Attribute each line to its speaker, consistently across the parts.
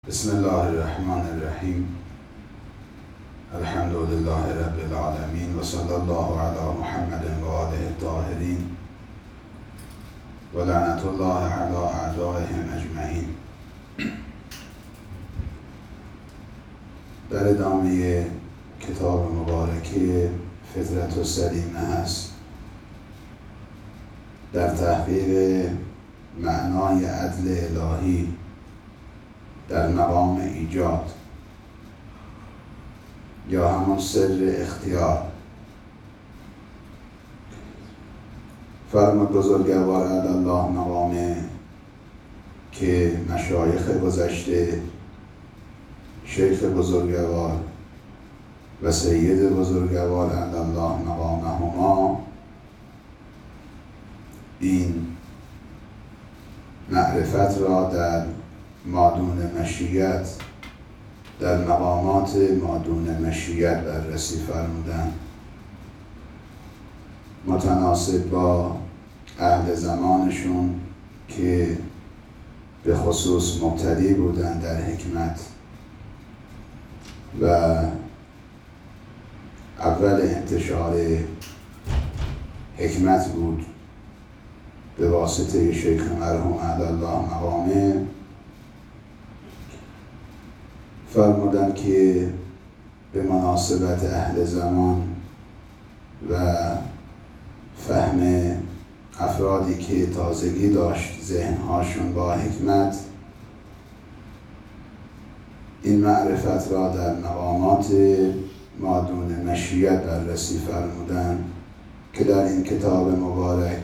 Speaker 1: بسم الله الرحمن الرحیم. الحمد لله رب العالمین و صلی الله علی محمد و آله الطاهرین و لعنت الله علی اعدائهم اجمعین. در ادامه کتاب مبارکه فطرت السلیمه هست در تحقیق معنای عدل الهی در مقام ایجاد یا همون سر اختیار. فرمود بزرگوار عدالله مقامه که مشایخ گذشته، شیخ بزرگوار و سید بزرگوار عدالله مقامهما این معرفت را در مادون مشیت، در مقامات مادون مشیت بررسی فرمودند، متناسب با اهل زمانشون که به خصوص مبتدی بودند در حکمت و اول انتشار حکمت بود به واسطه شیخ مرحوم عدالله مقامه. فرمودن که به مناسبت اهل زمان و فهم افرادی که تازگی داشت ذهنهاشون با حکمت، این معرفت را در مقامات مادون مشیت بررسی فرمودن که در این کتاب مبارک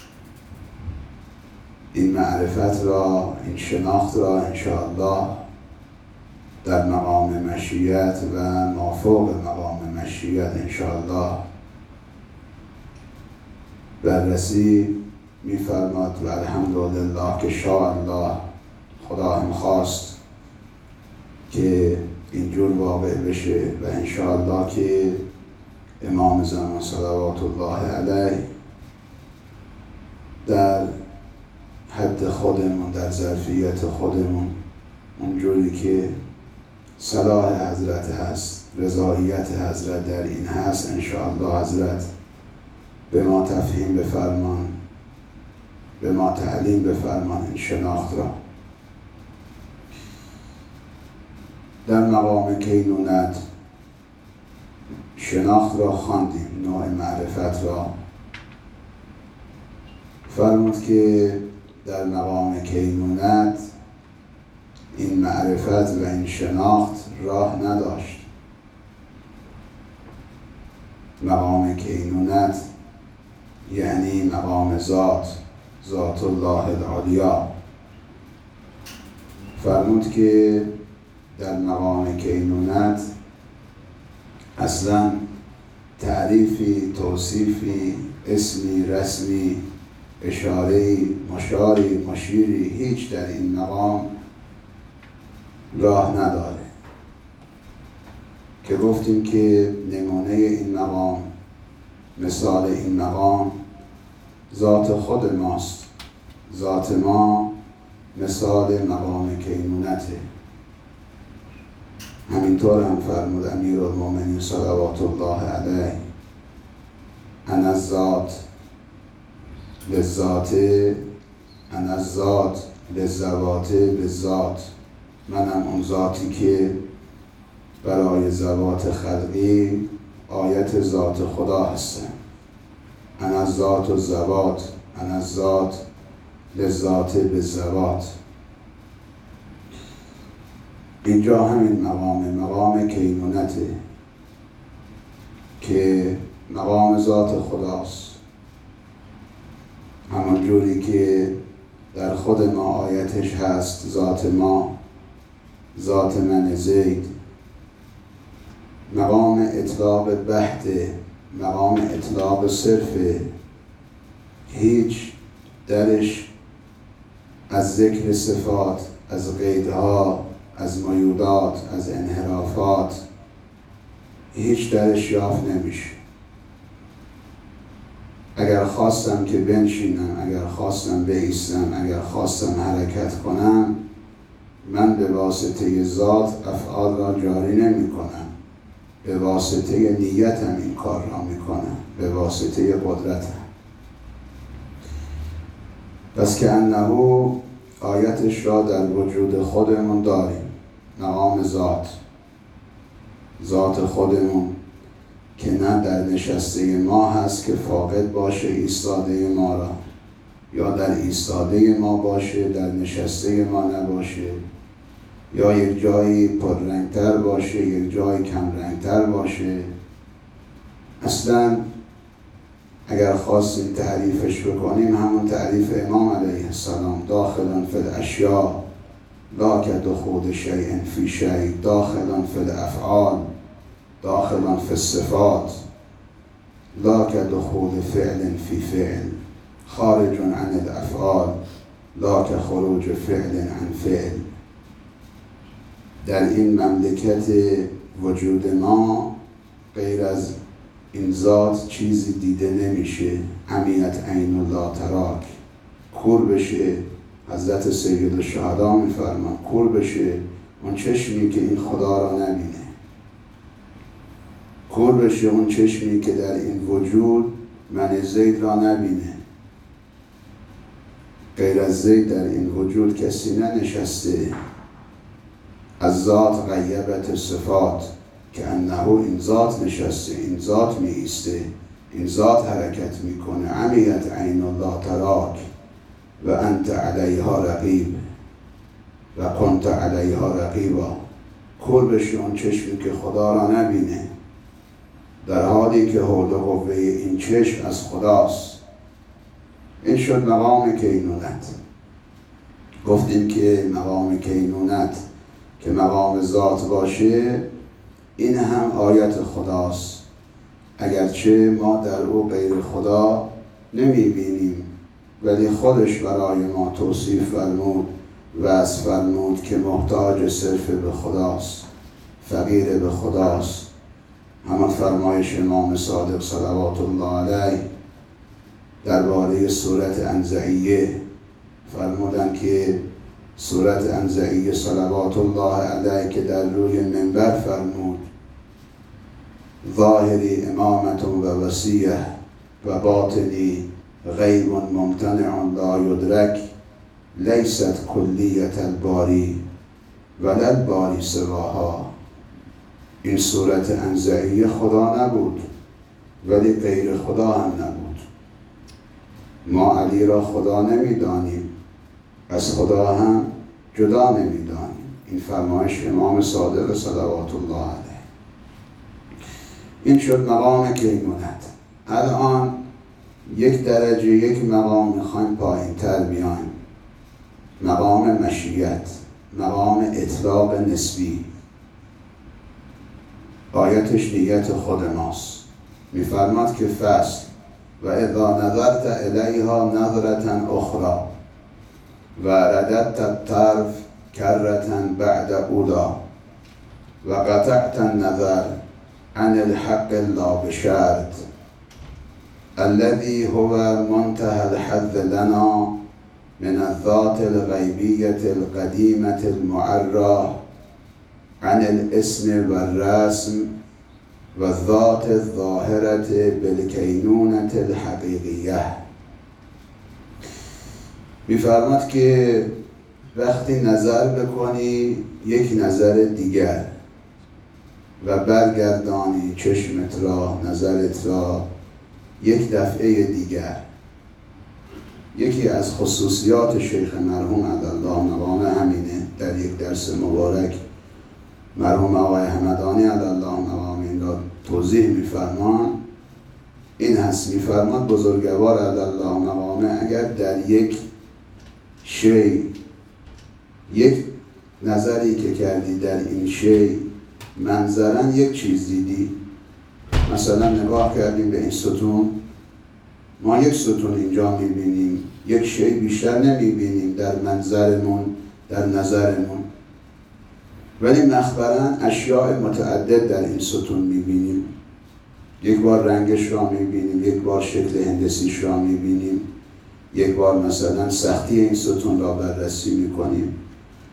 Speaker 1: این معرفت را، این شناخت را انشاءالله در مقام مشیت و مافوق مقام مشیت انشاءالله بررسی می‌فرماد و الحمدلله که شاء الله خدا هم خواست که اینجور واقع بشه و انشاءالله که امام زمان صلوات الله علیه در حد خودمون، در ظرفیت خودمون، اونجوری که صلاح حضرت هست، رضایت حضرت در این هست، انشاءالله حضرت به ما تفهیم بفرمان، به ما تعلیم بفرمان این شناخت را. در مقام کینونت شناخت را خواندیم، نوع معرفت را. فرمود که در مقام کینونت این معرفت و این شناخت راه نداشت. مقام کینونت یعنی مقام ذات الله العلیا. فرمود که در مقام کینونت اصلا تعریفی، توصیفی، اسمی، رسمی، اشاره‌ای، مشاری، مشیری هیچ در این مقام راه نداره، که گفتیم که نمونه این مقام، مثال این مقام ذات خود ماست. ذات ما مثال مقام کینونته. همینطور هم فرمود امیرالمومنین صلوات الله علیه انا الذات للذات انا الذات للذوات بالذات. منم اون ذاتی که برای ذوات خلقی آیت ذات خدا هستم. انا الذات و الذوات، انا الذات للذات بالذوات. اینجا همین مقام کینونته که مقام ذات خداست، همون جوری که در خود ما آیتش هست ذات ما، ذات من زید. مقام اطلاق بحت، مقام اطلاق صرف، هیچ درش از ذکر صفات، از قیدها، از میولات، از انحرافات هیچ درش یافت نمیشه. اگر خواستم که بنشینم، اگر خواستم بایستم، اگر خواستم حرکت کنم، من به واسطه ذات افعال را جاری نمی کنم، به واسطه نیتم این کار را می کنم، به واسطه قدرتم. پس که انه آیتش را در وجود خودمون داریم، مقام ذات خودمون که نه در نشسته ما هست که فاقد باشه ایستاده ما را، یا در ایستاده ما باشه در نشسته ما نباشه، یا یک جایی پررنگتر باشه یک جایی کم رنگتر باشه. اصلا اگر خواستیم تعریفش بکنیم همون تعریف امام علیه السلام، داخلن فی الاشیاء لا کدخول شیء فی شیء، داخلن فی الافعال داخلن فی الصفات لا کدخول فعل فی فعل، خارج عن الافعال لا کخروج فعل عن فعل. در این مملکت وجود ما غیر از این ذات چیزی دیده نمیشه. عمیت عین لا تراک، کور بشه. حضرت سید الشهدا میفرمان کور بشه اون چشمی که این خدا را نبینه، کور بشه اون چشمی که در این وجود من زید را نبینه. غیر از زید در این وجود کسی ننشسته. از ذات غیبت صفات که انه این ذات نشسته، این ذات می ایسته، این ذات حرکت میکنه. عمیت عین الله تراک و انت علیها رقیب و کنت علیها رقیبا. کور بشه اون چشمی که خدا را نبینه، در حالی که حول و قوه این چشم از خداست. این شد مقام کینونت. گفتیم که مقام کینونت که مقام ذات باشه این هم آیت خداست، اگرچه ما در او غیر خدا نمیبینیم، ولی خودش برای ما توصیف فرمود وصف فرمود که محتاج صرف به خداست، فقیر به خداست. همه فرمایش امام صادق صلوات الله علیه درباره سورت انزعیه فرمودن که سورت انزعیه صلوات الله علیه که در روی منبر فرمود ظاهری امامت و وصیه و باطنی غیب ممتنع لا یدرک لیست کلیت الباری ولا الباری سواها. این سورت انزعیه خدا نبود ولی غیر خدا هم نبود. ما علی را خدا نمیدانیم، از خدا هم جدا نمیدانیم. این فرمایش امام صادق صلوات الله علیه. این شد مقام کینونت. الان یک درجه یک مقام میخوایم پایین تر بیایم، مقام مشیت، مقام اطلاق نسبی. آیتش نیت خود ماست. میفرماد که فصل و اذا نظرت الیها نظرة اخرى و رددت الطرف کرة بعد اولا و قطعت النظر عن الحق لا بشرط الذي هو منتهى الحظ لنا من الذات الغيبية القديمة المعرى عن الاسم والرسم والذات الظاهرة بالكينونة الحقيقية. می‌فرماد که وقتی نظر بکنی یک نظر دیگر و برگردانی چشمت را، نظرت را یک دفعه دیگر. یکی از خصوصیات شیخ مرحوم عدالله مقام همینه. در یک درس مبارک مرحوم آقای حمدانی عدالله مقام این را توضیح می‌فرمان. این هست، می‌فرماد بزرگوار عدالله مقام اگر در یک شی یک نظری که کردی در این شی منظرا یک چیز دیدی، مثلا نگاه کردیم به این ستون، ما یک ستون اینجا میبینیم، یک شی بیشتر نمیبینیم در منظرمون، در نظرمون، ولی مخبراً اشیاء متعدد در این ستون میبینیم. یک بار رنگش را میبینیم، یک بار شکل هندسیش را میبینیم، یک بار مثلا سختی این ستون را بررسی میکنیم.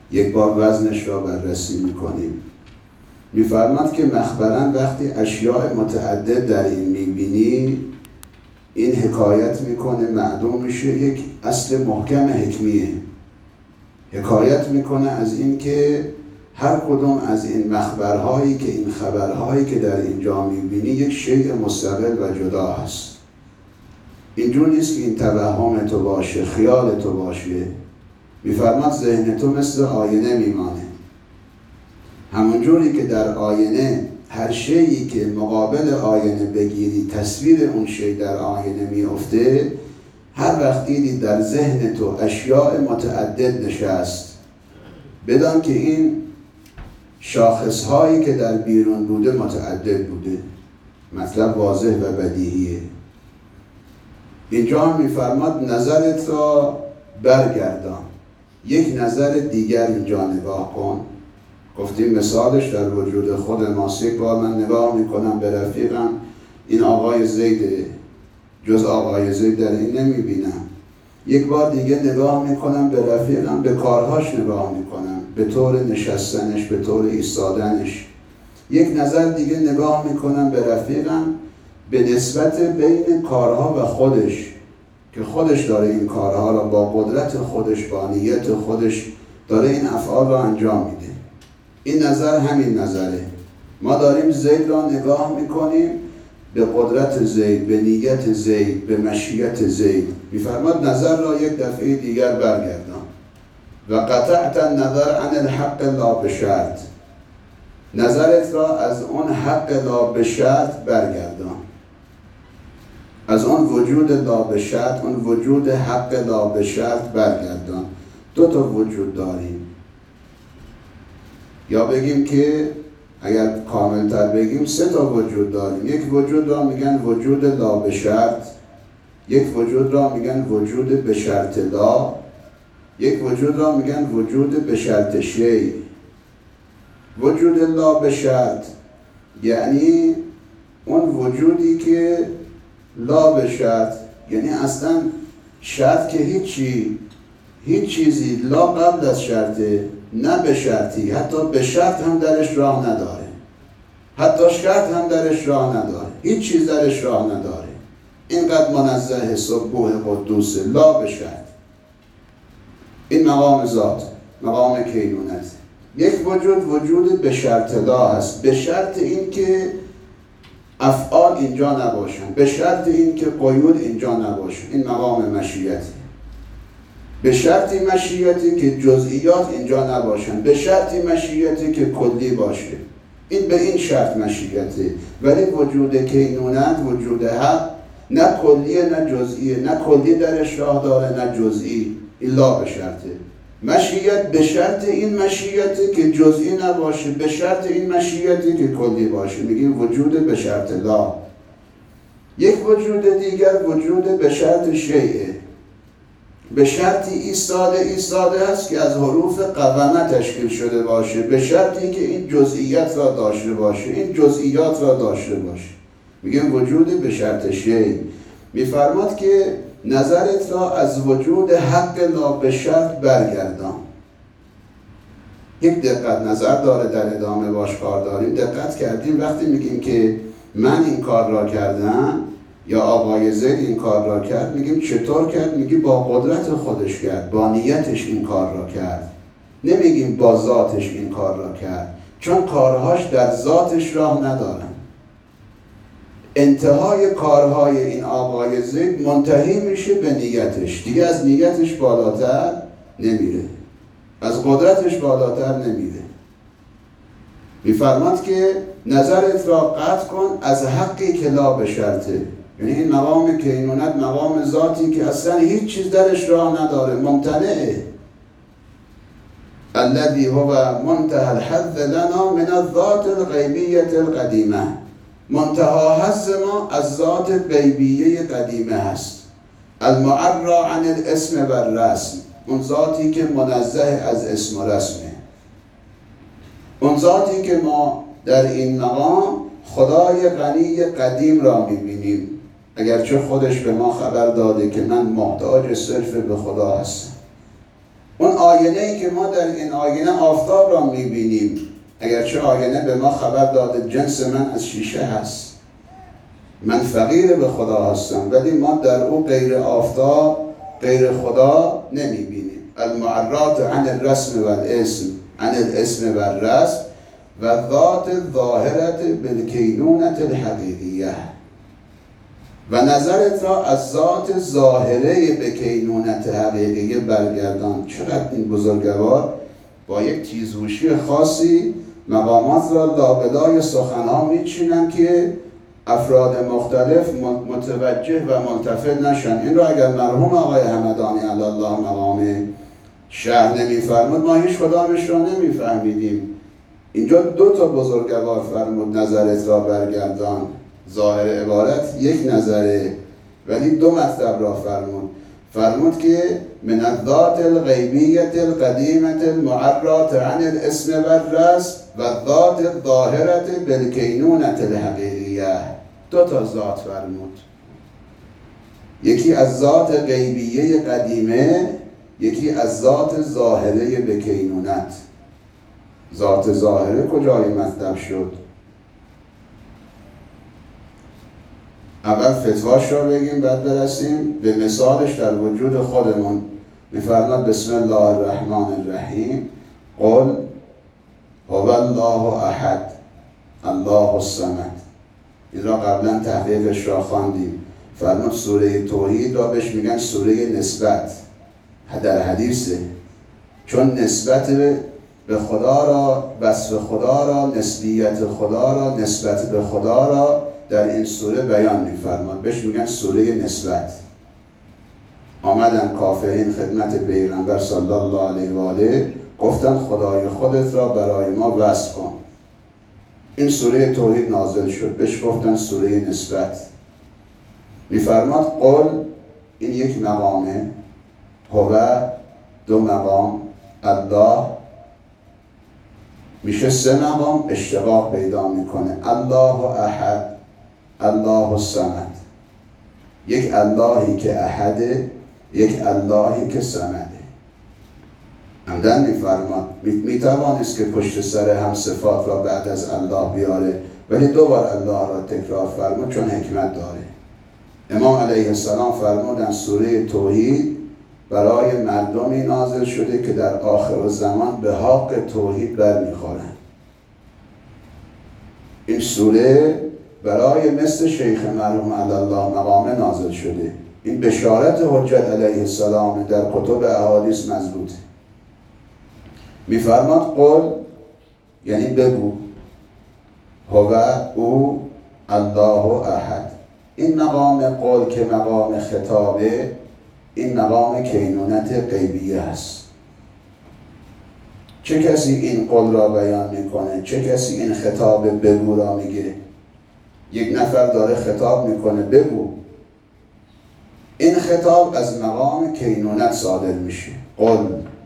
Speaker 1: یک بار وزنش را بررسی میکنیم. میفرماد که مخبرن وقتی اشیاء متعدد در این میبینی، این حکایت میکنه، معلوم میشه یک اصل محکم حکمیه. حکایت میکنه از این که هر کدوم از این مخبرهایی که این خبرهایی که در اینجا میبینی یک شیء مستقل و جدا هست. اینجور نیست که این توهم تو باشه، خیال تو باشه. میفرماد ذهن تو مثل آینه میمانه. همونجوری که در آینه هر شیئی که مقابل آینه بگیری تصویر اون شی در آینه میفته، هر وقت دیدی در ذهن تو اشیاء متعدد نشست، بدان که این شاخصهایی که در بیرون بوده متعدد بوده. مطلب واضح و بدیهیه. اینجا هم میفرماد نظرت را برگردان، یک نظر دیگر اینجا نگاه کن. گفتیم مثالش در وجود خود ماست. یک بار من نگاه میکنم به رفیقم، این آقای زیده، جز آقای زید در این نمیبینم. یک بار دیگه نگاه میکنم به رفیقم، به کارهاش نگاه میکنم، به طور نشستنش، به طور ایستادنش. یک نظر دیگه نگاه میکنم به رفیقم به نسبت بین کارها و خودش، که خودش داره این کارها را با قدرت خودش، با نیت خودش داره این افعال را انجام میده. این نظر همین نظره. ما داریم زید را نگاه میکنیم به قدرت زید، به نیت زید، به مشیت زید. میفرماد نظر را یک دفعه دیگر برگردان. و قطعت النظر عن الحق لا بشرط، نظرت را از اون حق لا بشرط برگردان، از اون وجود لا بشرط، اون وجود حق لا بشرط برگردان. دو تا وجود داریم، یا بگیم که اگر کاملتر بگیم سه تا وجود داریم. یک وجود را میگن وجود لا بشرط، یک وجود را میگن وجود به شرط لا، یک وجود را میگن وجود به شرط شی. وجود لا بشرط یعنی اون وجودی که لا بشرط، یعنی اصلا شرط که هیچ چیزی لا قبل از شرطه، نه به شرطی، حتی به شرط هم درش راه نداره، حتی شرط هم درش راه نداره، هیچ چیز درش راه نداره. اینقدر منزه، سبوح، قدوس، لا به شرط. این مقام ذات، مقام کینونت. یک وجود به شرط لا هست، به شرط این که افعال اینجا نباشن، به شرط این که قیود اینجا نباشن. این مقام مشیتی. به شرطی مشیتی که جزئیات اینجا نباشن، به شرطی مشیتی که کلی باشه. این به این شرط مشیته. ولی وجود کینونت، وجود حق، نه کلیه نه جزئیه، نه کلی درش راه داره نه جزئی. الا به شرطه. مشیت به شرط این مشیتی که جزئی نباشه، به شرط این مشیتی که کلی باشه. میگیم وجود به شرط لا. یک وجود دیگر وجود به شرط شیعه، به شرطی ایستاده هست که از حروف قومه تشکیل شده باشه، به شرطی که این جزئیات را داشته باشه، این جزئیات را داشته باشه. میگیم وجود به شرط شی. میفرماد که نظرت را از وجود حق لا به شرط برگردان. یک دقت نظر داره، در ادامه باش کار داریم. دقت کردیم وقتی میگیم که من این کار را کردم یا آقای زید این کار را کرد، میگیم چطور کرد؟ میگی با قدرت خودش کرد، با نیتش این کار را کرد. نمیگیم با ذاتش این کار را کرد، چون کارهاش در ذاتش راه ندارن. انتهای کارهای این آقای زید منتهی میشه به نیتش، دیگه از نیتش بالاتر نمیره، از قدرتش بالاتر نمیره. میفرماد که نظرت را قطع کن از حقی که لا به شرطه. یعنی این مقام کینونت مقام ذاتی که اصلا هیچ چیز درش راه نداره، ممتنعه. الذي هو منتهى الحظ لنا من الذات الغیبیة القدیمه. منتها حظ ما از ذات غیبیه قدیمه هست. المعرى عن الاسم و الرسم، اون ذاتی که منزه از اسم و رسمه. اون ذاتی که ما در این مقام خدای غنی قدیم را میبینیم، اگرچه خودش به ما خبر داده که من محتاج صرف به خدا هستم. اون آینه ای که ما در این آینه آفتاب را میبینیم، اگرچه آینه به ما خبر داده جنس من از شیشه هست، من فقیر به خدا هستم، ولی ما در او غیر آفتاب غیر خدا نمیبینیم. المعرات عن الرسم والاسم عن الاسم والرسم و ذات ظاهرت بالکینونت الحقیقیه. و نظرت را از ذات ظاهره به کینونت حقیقیه برگردان. چقدر این بزرگوار با یک تیزهوشی خاصی مقامات را لابلای سخنها میچینن که افراد مختلف متوجه و ملتفت نشن. این را اگر مرحوم آقای همدانی علی الله مقام شرح نمیفرمود ما هیچ کدامش را نمیفهمیدیم. اینجا دو تا بزرگوار فرمود نظرت را برگردان. ظاهر عبارت یک نظره، ولی دو مطلب را فرمود که من الذات الغیبیت القدیمت المعرات عن الاسم والرسم و الذات الظاهرت بالکینونت الحقیقیه. دو تا ذات فرمود، یکی از ذات غیبیه قدیمه، یکی از ذات ظاهره به کینونت. ذات ظاهره کجای مطلب شد؟ اول فتواش را بگیم بعد برسیم به مثالش در وجود خودمون. میفرماد بسم الله الرحمن الرحیم قل هو الله احد الله الصمد. این را قبلا تحقیقش را خواندیم. فرمود سوره توحید را بهش میگن سوره نسبت در حدیثه، چون نسبت به خدا را، وصف خدا را، نسبیت خدا را، نسبت به خدا را در این سوره بیان می‌فرماد. بهش میگن سوره نسبت. آمدن کافرین خدمت پیغمبر صلی الله علیه و آله گفتن خدای خودت را برای ما وصف کن. این سوره توحید نازل شد، بهش گفتن سوره نسبت. می‌فرماد قل، این یک مقامه، هو دو مقام، الله میشه سه مقام، اشتقاق پیدا میکنه. الله احد الله الصمد. یک اللهی که احده، یک اللهی که صمده. عمدن میفرماد میتوانست که پشت سر هم صفات را بعد از الله بیاره، ولی دوبار الله را تکرار فرمود چون حکمت داره. امام علیه السلام فرمودن سوره توحید برای مردمی نازل شده که در آخر زمان به حق توحید برمیخورن. این سوره برای مثل شیخ مرحوم علی الله مقامه نازل شده. این بشارت حجت علیه السلام در کتب احادیث مضبوطه. میفرماد قل یعنی بگو، هو او الله احد. این مقام قل که مقام خطابه، این مقام کینونت غیبیه است. چه کسی این قول را بیان میکنه؟ چه کسی این خطاب بگو را میگه؟ یک نفر داره خطاب میکنه بگو. این خطاب از مقام کینونت صادر میشه. قل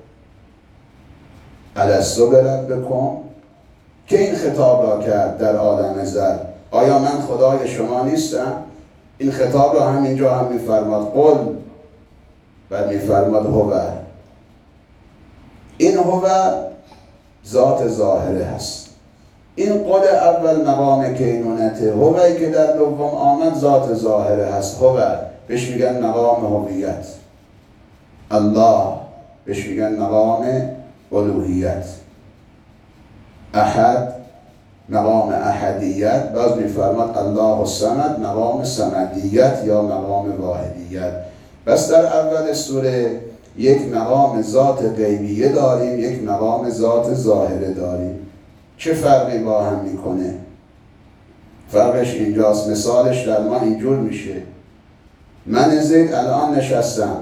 Speaker 1: الستو بربکم، که این خطاب را کرد در عالم زر؟ آیا من خدای شما نیستم؟ این خطاب را همینجا هم میفرماد قل، بعد میفرماد هو. این هو ذات ظاهره هست. این قول اول مقام کینونته، هوی که در دوم آمد ذات ظاهره هست. هو بهش میگن مقام هویت. الله بهش میگن مقام الوهیت. احد مقام احدیت. باز میفرماد الله الصمد مقام صمدیت یا مقام واحدیت. بس در اول سوره یک مقام ذات غیبیه داریم، یک مقام ذات ظاهره داریم. چه فرقی با هم میکنه؟ فرقش اینجاست. مثالش در ما اینجور میشه. من زید الان نشستم.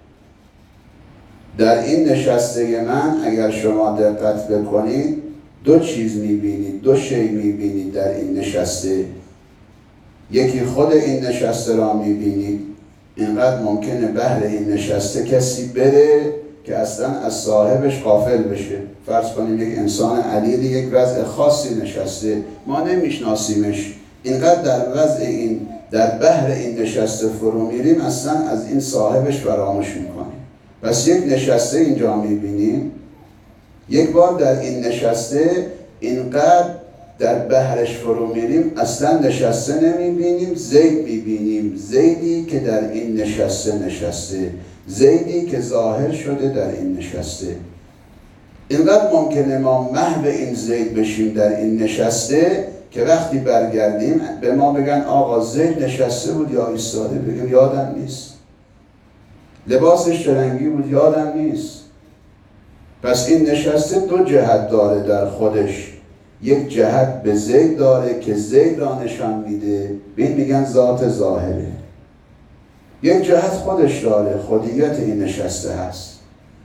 Speaker 1: در این نشسته من اگر شما دقت بکنید دو چیز میبینید، دو شی میبینید در این نشسته. یکی خود این نشسته را میبینید. اینقدر ممکنه بهر این نشسته کسی بره که اصلا از صاحبش غافل بشه. فرض کنیم یک انسان علیل یک وضع خاصی نشسته، ما نمیشناسیمش. اینقدر در وضع این، در بحر این نشسته فرو میریم اصلا از این صاحبش فراموش میکنیم. پس یک نشسته اینجا میبینیم. یک بار در این نشسته اینقدر در بحرش فرو میریم اصلا نشسته نمیبینیم، زید میبینیم. زیدی که در این نشسته، زیدی که ظاهر شده در این نشسته. اینقدر ممکنه ما محو این زید بشیم در این نشسته که وقتی برگردیم به ما بگن آقا زید نشسته بود یا ایستاده، بگیم یادم نیست. لباسش چه رنگی بود یادم نیست. پس این نشسته دو جهت داره در خودش. یک جهت به زید داره که زید را نشان میده، به این میگن ذات ظاهره. یک جهت خودش داره، خودیت این نشسته هست.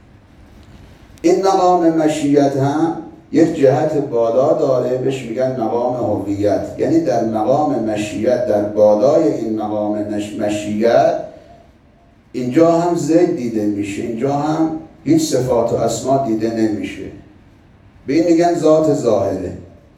Speaker 1: این مقام مشیت هم یک جهت بالا داره، بهش میگن مقام هویت. یعنی در مقام مشیت، در بالای این مقام مشیت، اینجا هم زید دیده میشه، اینجا هم هیچ صفات و اسما دیده نمیشه. به این میگن ذات ظاهره.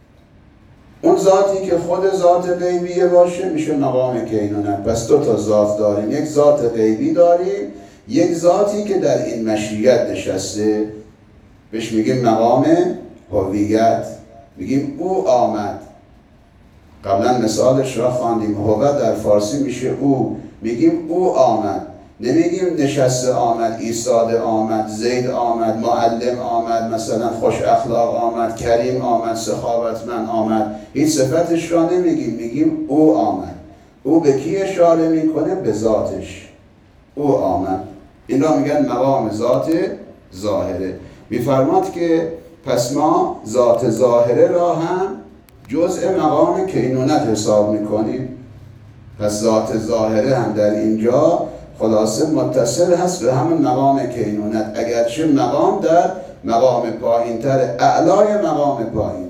Speaker 1: اون ذاتی که خود ذات غیبیه باشه میشه مقام کینونت. پس دو تا ذات داریم، یک ذات غیبی داریم، یک ذاتی که در این مشیت نشسته، بهش میگیم مقام هویت. میگیم او آمد. قبلا مثالش را خواندیم، هویت در فارسی میشه او. میگیم او آمد، نمیگیم نشسته آمد، ایستاده آمد، زید آمد، معلم آمد، مثلا خوش اخلاق آمد، کریم آمد، سخاوتمند آمد. هیچ صفتش را نمیگیم، میگیم او آمد. او به کی اشاره میکنه؟ به ذاتش. او آمد. این را میگن مقام ذات ظاهره. میفرماد که پس ما ذات ظاهره را هم جزء مقام کینونت حساب میکنیم. پس ذات ظاهره هم در اینجا خلاصه متصل هست به همون مقام کینونت، اگرچه مقام در مقام پایینتر، اعلای مقام پایینه.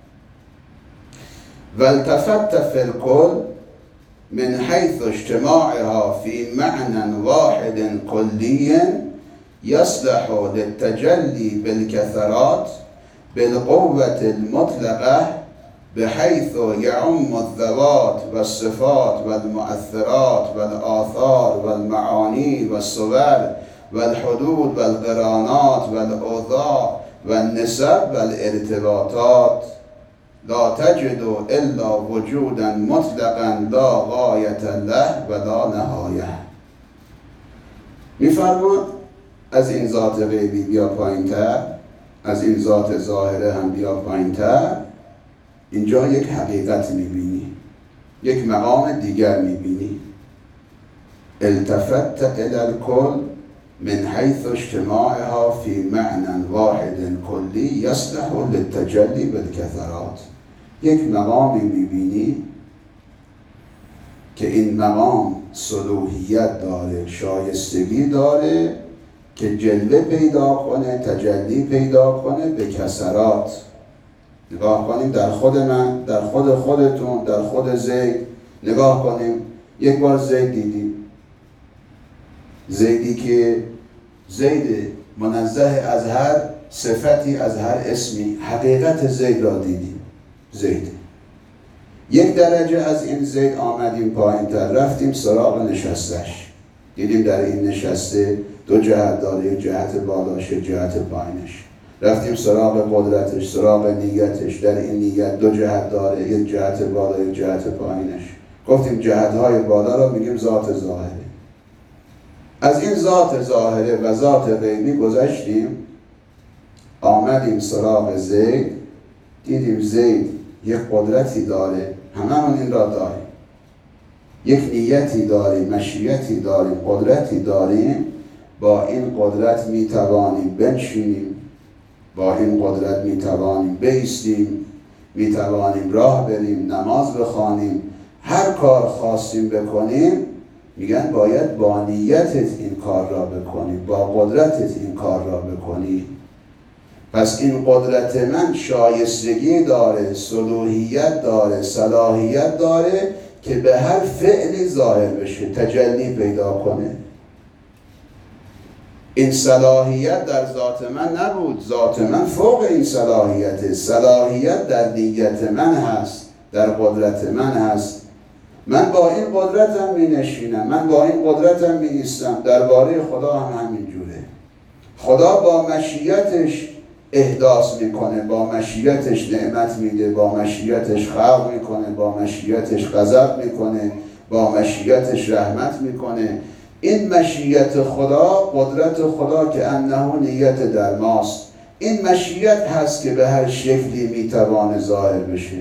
Speaker 1: والتفت فی الکل من حیث اجتماعها فی معنى واحد کلی یصلح للتجلی بالکثرات بالقوة المطلقة بحيث يعم الذوات والصفات والمؤثرات والآثار والمعاني والصور والحدود والقرانات والأوضاع والنسب والارتباطات لا تجد إلا وجودا مطلقا لا غاية له ولا نهاية. میفرماد از این ذات غیبی بیا پایین‌تر، از این ذات ظاهره هم بیا پایین‌تر. اینجا یک حقیقت میبینی، یک مقام دیگر میبینی. التفت الى الکل من حیث اجتماعها فی معنى واحد کلی یصلح للتجلی بالکثرات. یک مقامی میبینی که این مقام صلوحیت داره، شایستگی داره که جلوه پیدا کنه، تجلی پیدا کنه به کثرات. نگاه کنیم در خود من، در خود خودتون، در خود زید. نگاه کنیم یک بار زید دیدیم، زیدی که زید منزه از هر صفتی، از هر اسمی. حقیقت زید را دیدیم. زید یک درجه از این زید آمدیم پایین تر، رفتیم سراغ نشستش. دیدیم در این نشسته دو جهت داره، یک جهت بالاش، یک جهت پایینش. رفتیم سراغ قدرتش، سراغ نیتش. در این نیت دو جهت داره، یک جهت بالا، یک جهت پایینش. گفتیم جهتهای بالا را میگیم ذات ظاهره. از این ذات ظاهره و ذات غیبی گذشتیم، آمدیم سراغ زید. دیدیم زید یک قدرتی داره، هممون این را داریم. یک نیتی داریم، مشیتی داریم، قدرتی داریم. با این قدرت میتوانیم بنشینیم، با این قدرت میتوانیم بایستیم، میتوانیم راه بریم، نماز بخوانیم، هر کار خواستیم بکنیم. میگن باید با نیتت این کار را بکنی، با قدرتت این کار را بکنی. پس این قدرت من شایستگی داره، صلوحیت داره، صلاحیت داره که به هر فعلی ظاهر بشه، تجلی پیدا کنه. این صلاحیت در ذات من نبود، ذات من فوق این صلاحیته. صلاحیت در نیت من هست، در قدرت من هست. من با این قدرتم می نشینم، من با این قدرتم می ایستم. درباره خدا هم همین جوره. خدا با مشیتش احداث میکنه، با مشیتش نعمت میده، با مشیتش خلق میکنه، با مشیتش غضب میکنه، با مشیتش رحمت میکنه. این مشیت خدا، قدرت خدا که انه نیت در ماست، این مشیت هست که به هر شکلی میتوانه ظاهر بشه.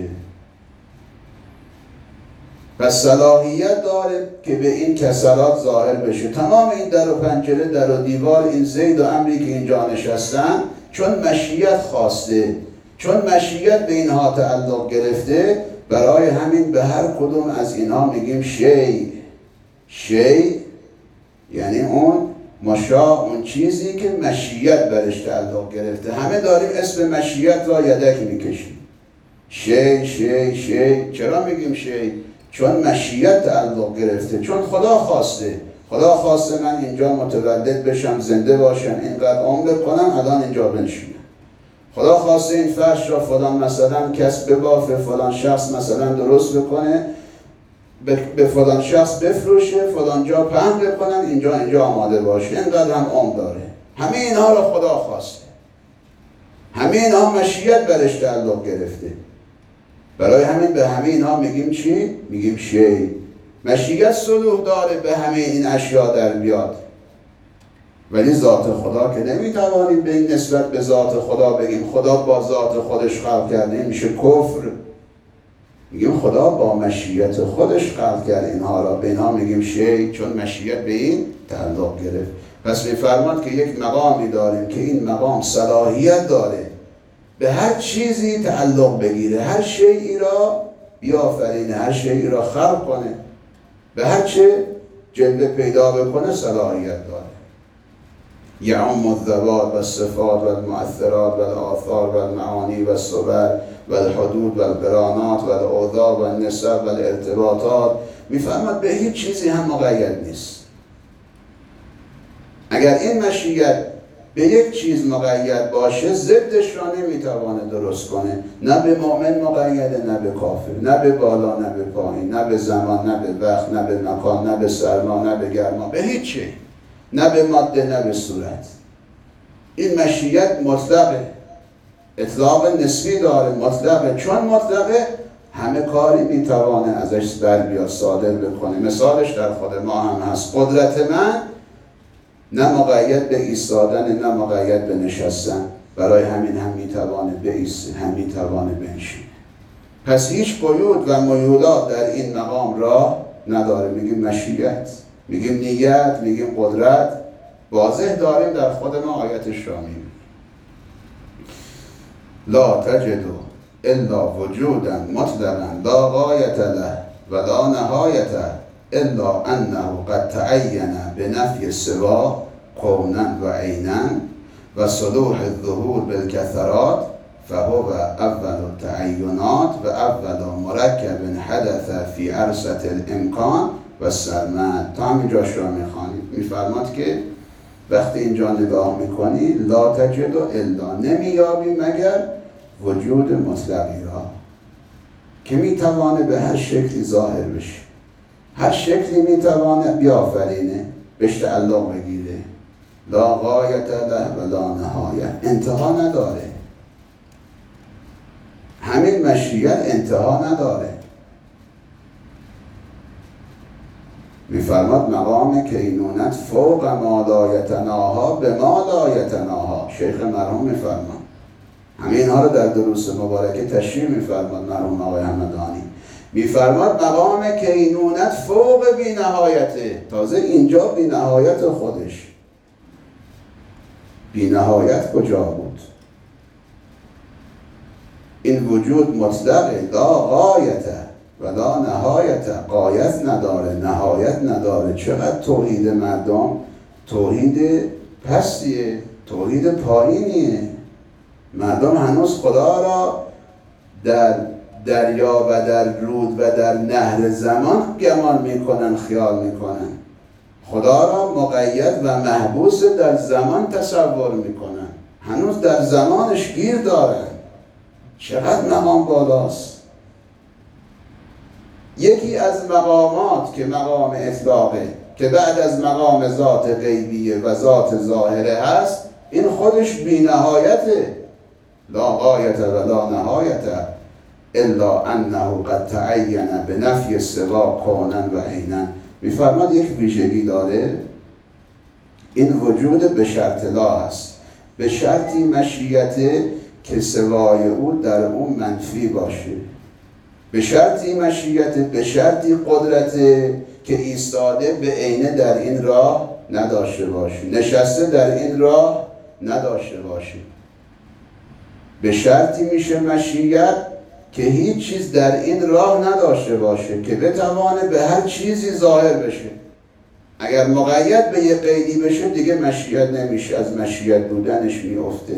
Speaker 1: پس صلاحیت داره که به این کسرات ظاهر بشه. تمام این در و پنجره، در و دیوار، این زید و عمری که اینجا نشستن، چون مشیت خواسته، چون مشیت به اینها تعلق گرفته، برای همین به هر کدوم از اینها میگیم شی. شی یعنی اون مشاع، اون چیزی که مشیت برش تعلق گرفته. همه داریم اسم مشیت را یدک میکشیم. شی شی شی. چرا میگیم شی؟ چون مشیت تعلق گرفته، چون خدا خواسته. خدا خواسته من اینجا متولد بشم، زنده باشم، اینقدر عمر کنم، الان اینجا بنشینم. خدا خواسته این فرش را فلان مثلا کس ببافه، فلان شخص مثلا درست بکنه، به فلان شخص بفروشه، فلان جا پهن بکنن، اینجا آماده باشه، اینقدر هم عمر داره. همه اینها را خدا خواسته، همه اینها مشیت برش تعلق گرفته. برای همین به همه اینها میگیم چی؟ میگیم شی. مشیت صلوح داره به همه این اشیاء در بیاد، ولی ذات خدا که نمیتوانیم به این نسبت به ذات خدا بگیم خدا با ذات خودش خلق کرده، این میشه کفر. میگیم خدا با مشیت خودش خلق کرده اینها را، به اینها میگیم شی، چون مشیت به این تعلق گرفت. پس میفرماد که یک مقامی داریم که این مقام صلاحیت داره به هر چیزی تعلق بگیره، هر شیئی را بیافرینه، هر شیئی را خلق کنه، به هر چه جلوه پیدا بکنه صلاحیت داره. یعم الذوات و الصفات و المؤثرات و الآثار و المعانی و الصور و الحدود و القرانات و الاوضاع و النسب و الارتباطات. میفهمد به هیچ چیزی هم مقید نیست. اگر این مشیت به یک چیز مقید باشه، ضدش را نمیتوانه درست کنه. نه به مؤمن مقیده، نه به کافر، نه به بالا، نه به پایین، نه به زمان، نه به وقت، نه به مکان، نه به سرما، نه به گرما، به هیچ چی، نه به ماده، نه به صورت. این مشیت مطلقه، اطلاق نسبی داره، مطلقه. چون مطلقه همه کاری میتوانه ازش در بیاد، صادر بکنه. مثالش در خود ما هم هست. قدرت من نه مقید به ایستادن، نه مقید به نشستن، برای همین هم میتوانه بایسته، هم میتوانه بنشینه. پس هیچ قیود و میولات در این مقام را نداره. میگیم مشیت، میگیم نیت، میگیم قدرت. واضح داریم در خود ما آیتش را میگیم لا تجد الا وجودا مطلقا لا غایت له و لا نهایت الا انه قد تعین بنفی سوا کونا و عینا و صلوح الظهور بالکثرات فهو اول التعینات و اول مرکب حدث فی عرصة الامکان و سرمد. تا همینجاش را میخوانید. میفرماد که وقتی اینجا نگاه میکنی لا تجد الا، نمیابی مگر وجود مطلقی را که میتوانه به هر شکلی ظاهر بشه، هر شکلی میتوانه بیافرینه، بهش تعلق بگیره. لا غایت له و لا نهایت، انتها نداره. همین مشیت انتها نداره. میفرماد مقام کینونت فوق ما لا یتناها به ما لا یتناها. شیخ مرحوم میفرماد همه اینها رو در دروس مبارکه تشریح میفرماد مرحوم آقای همدانی. میفرماد مقام کینونت فوق بی نهایته. تازه اینجا بی نهایت خودش. بی نهایت کجا بود؟ این وجود مطلقه، لا غایته و لا نهایت، غایت نداره، نهایت نداره. چقدر توحید مردم توحید پستیه، توحید پایینیه. مردم هنوز خدا را در دریا و در رود و در نهر زمان گمان میکنن، خیال میکنن. خدا را مقید و محبوس در زمان تصور میکنن، هنوز در زمانش گیر دارن. چقدر مقام بالاست. یکی از مقامات که مقام اطلاقه، که بعد از مقام ذات غیبیه و ذات ظاهره هست، این خودش بی نهایته. لا غایت و لا نهایت الا انه قد تعین به نفی سوا کونن و عینن. میفرماد یک ویژگی داره، این وجود به شرط لا است، به شرطی مشیته که سوای او در اون منفی باشه، به شرطی مشیته، به شرطی قدرته که ایستاده به عینه در این راه نداشته باشه، نشسته در این راه نداشته باشه. به شرطی میشه مشیت که هیچ چیز در این راه نداشته باشه که بتوانه به هر چیزی ظاهر بشه. اگر مقید به یه قیدی بشه دیگه مشیت نمیشه، از مشیت بودنش میفته.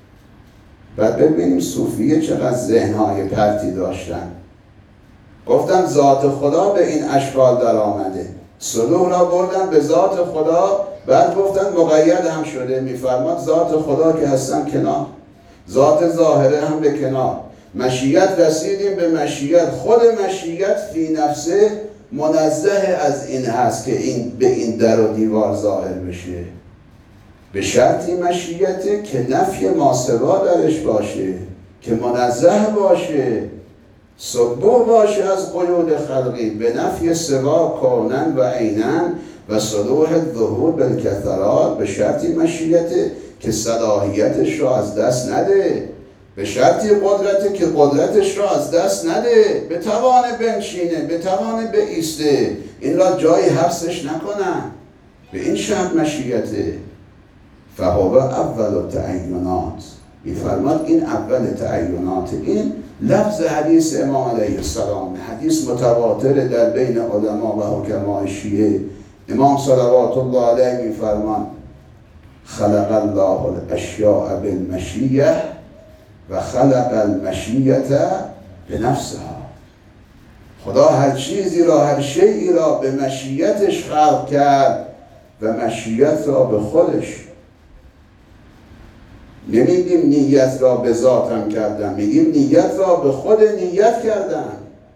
Speaker 1: بعد ببینیم صوفیه چقدر ذهنهای پرتی داشتن. گفتن ذات خدا به این اشکال در آمده، صدور را بردن به ذات خدا، بعد گفتن مقید هم شده. میفرماد ذات خدا که هستن کنار، ذات ظاهره هم به کنار، مشیت رسیدیم به مشیت. خود مشیت فی نفسه منزه از این هست که این به این در و دیوار ظاهر بشه. به شرطی مشیته که نفی ماسوا درش باشه، که منزه باشه، صبح باشه از قیود خلقی، به نفی سوا کونن و عینن و صلوح الظهور بالکثرات. به شرطی مشیته که صلاحیتش را از دست نده، به شرطی قدرته که قدرتش را از دست نده، به توان بنشینه، به توان بایسته، این را جای حبسش نکنن. به این شرط مشیته. فهو اول تعینات. میفرماد این اول تعینات. این لفظ حدیث امام علیه السلام، حدیث متواتر در بین علما و حکمای شیعه. امام صلوات الله علیه میفرمان خلق الله الاشیاء بالمشیه و خلق المشیه بنفسها. خدا هر چیزی را، هر شیئی را به مشیتش خلق کرد و مشیت را به خودش. نمیگیم نیت را به ذاتم کردم، میگیم نیت را به خود نیت کردم.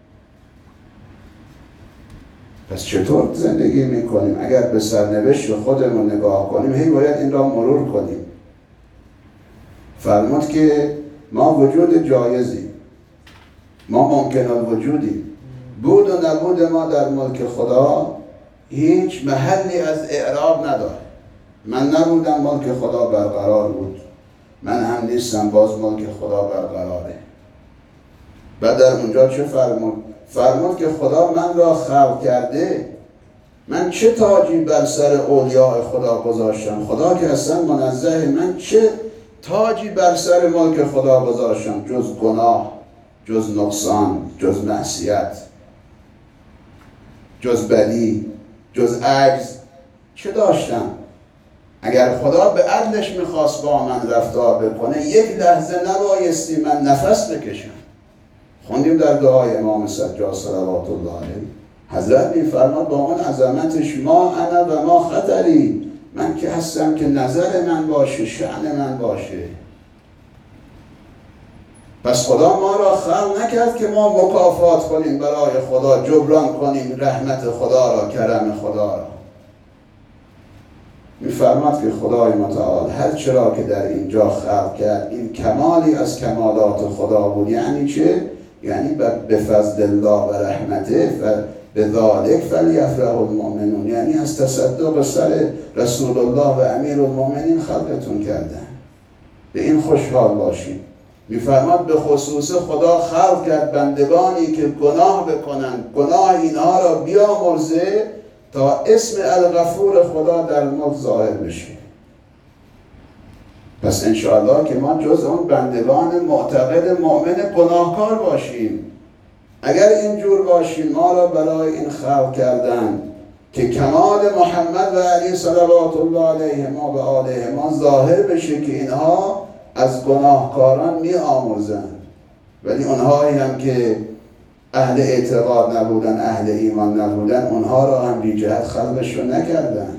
Speaker 1: پس چطور زندگی میکنیم؟ اگر به سرنوشت خودمون نگاه کنیم هی باید این را مرور کنیم. فرمود که ما وجود جایزیم، ما ممکن الوجودیم. بود و نبود ما در ملک خدا هیچ محلی از اعراب نداره. من نبودم ملک خدا برقرار بود، من هم نیستم باز ملک خدا برقراره. بعد در اونجا چه فرمود؟ فرمود که خدا من را خلق کرده، من چه تاجی بر سر اولیاء خدا گذاشتم؟ خدا که اصلا منزه، من چه تاجی بر سر ملک خدا گذاشتم جز گناه، جز نقصان، جز معصیت، جز بدی، جز عجز؟ چه داشتم؟ اگر خدا به عدلش میخواست با من رفتار بکنه یک لحظه نبایستی من نفس بکشم. خوندیم در دعای امام سجاد صلوات الله علیه، حضرت میفرماد با اون عظمتش ما انا و ما خطری، من که هستم که نظر من باشه، شأن من باشه. پس خدا ما را خلق نکرد که ما مکافات کنیم برای خدا، جبران کنیم رحمت خدا را، کرم خدا را. میفرماد که خدای متعال هر چرا که در اینجا خلق کرد این کمالی از کمالات خدا بود. یعنی چه؟ یعنی به فضل الله و رحمته به ذالک فلیفرح المؤمنون، یعنی از تصدق سر رسول الله و امیر المؤمنین خلقتون کردن، به این خوشحال باشید. میفرماد به خصوص خدا خلق کرد بندگانی که گناه بکنن، گناه اینها را بیامرزه تا اسم الغفور خدا در ملک ظاهر بشه. پس انشاءالله که ما جز اون بندگان معتقد مؤمن گناهکار باشیم. اگر اینجور باشیم ما را برای این خلق کردن که کمال محمد و علی صلوات الله علیه ما و آله ما ظاهر بشه که اینها از گناهکاران می آمرزن، ولی اونهایی هم که اهل اعتقاد نبودن، اهل ایمان نبودن، اونها را هم بی جهت خلقش رو نکردن.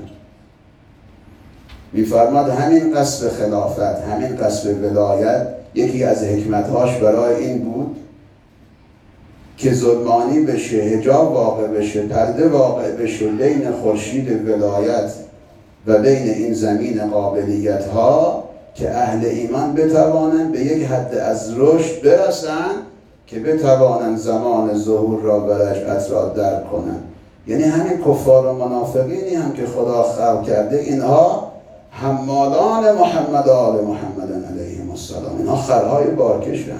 Speaker 1: میفرماد همین قصد خلافت، همین قصد ولایت یکی از حکمتهاش برای این بود که ظلمانی بشه، حجاب واقع بشه، پرده واقع بشه بین خورشید ولایت و بین این زمین قابلیت ها، که اهل ایمان بتوانند به یک حد از رشد برسند که بتوانند زمان ظهور را و رجعت را درک کنند. یعنی همین کفار و منافقینی هم که خدا خلق کرده، اینها حمالان محمد و آل محمد علیهم السلام، اینها خرهای بارکشن.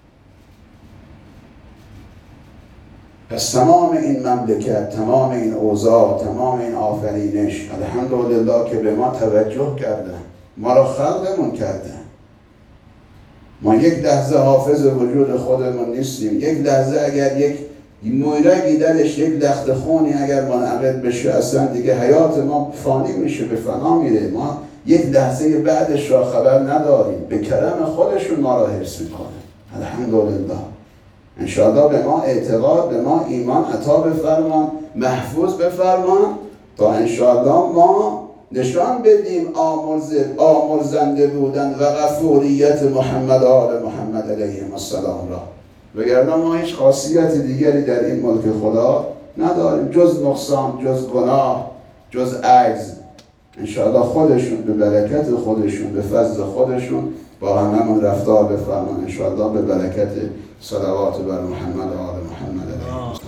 Speaker 1: پس تمام این مملکت، تمام این اوضاع، تمام این آفرینش الحمدلله که به ما توجه کردن، ما را خلقمون کردن. ما یک لحظه حافظ وجود خودمون نیستیم. یک لحظه اگر یک مویرگی درش، یک لخت خونی اگر منعقد بشه، اصلا دیگه حیات ما فانی میشه، به فنا میره. ما یک لحظه بعدش را خبر نداریم. به کرم خودشون ما را حرص میکنه. الحمدلله. انشاءالله به ما اعتقاد، به ما ایمان عطا بفرمان، محفوظ بفرمان، تا انشاءالله ما نشان بدیم آمرزنده بودن و غفوریت محمد و آل محمد علیهم السلام را. وگرنه ما هیچ خاصیت دیگری در این ملک خدا نداریم جز نقصان، جز گناه، جز عجز. انشاءالله خودشون به برکت خودشون، به فضل خودشون با هممون رفتار بفرمان. انشاءالله به برکت صلوات بر محمد و آل محمد علیهم.